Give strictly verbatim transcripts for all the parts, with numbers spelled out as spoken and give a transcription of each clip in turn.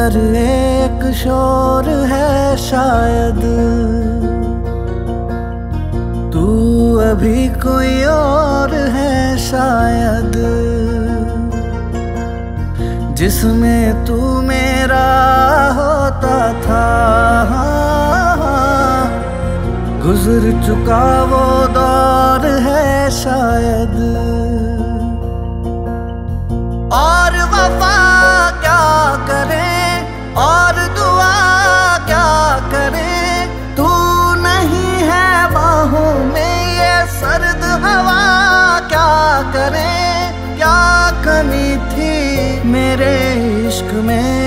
अंदर एक शोर है शायद, तू अभी कोई और है शायद, जिसमें तू मेरा होता था। गुजर चुका वो दौर है शायद, और वफा क्या करें और दुआ क्या करें, तू नहीं है बाहों में ये सर्द हवा क्या करें। क्या कमी थी मेरे इश्क में,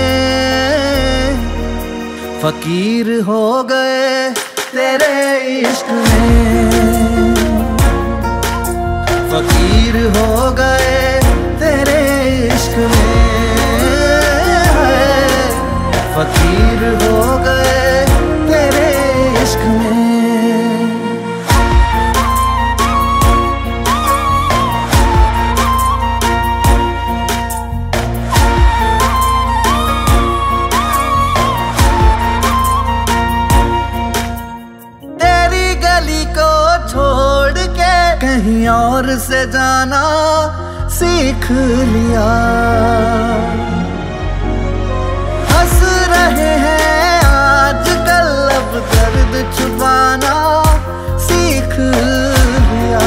फकीर हो गए तेरे इश्क में, फकीर हो गए तेरे इश्क में, फकीर हो गए तेरे इश्क में। तेरी गली को छोड़ के कहीं और से जाना सीख लिया, हंस रहे हैं आजकल अब दर्द छुपाना सीख लिया।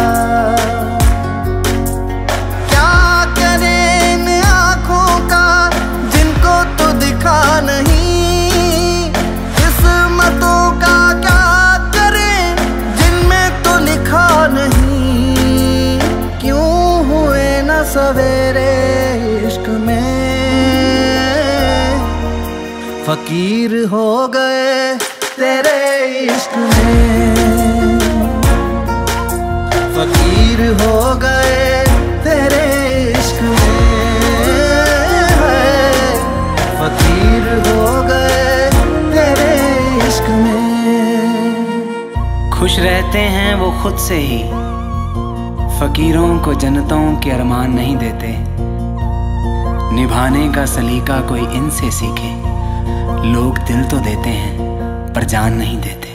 क्या करें इन आँखों का जिनको तो दिखा नहीं, किस्मतों का क्या करें जिनमें तो लिखा नहीं। क्यों हुए न सवेरे इश्क में, फकीर हो गए तेरे इश्क में, फकीर हो गए तेरे इश्क में, फकीर हो गए तेरे इश्क में। खुश रहते हैं वो खुद से ही, फकीरों को जन्नतों के अरमान नहीं देते। निभाने का सलीका कोई इनसे सीखे, लोग दिल तो देते हैं पर जान नहीं देते।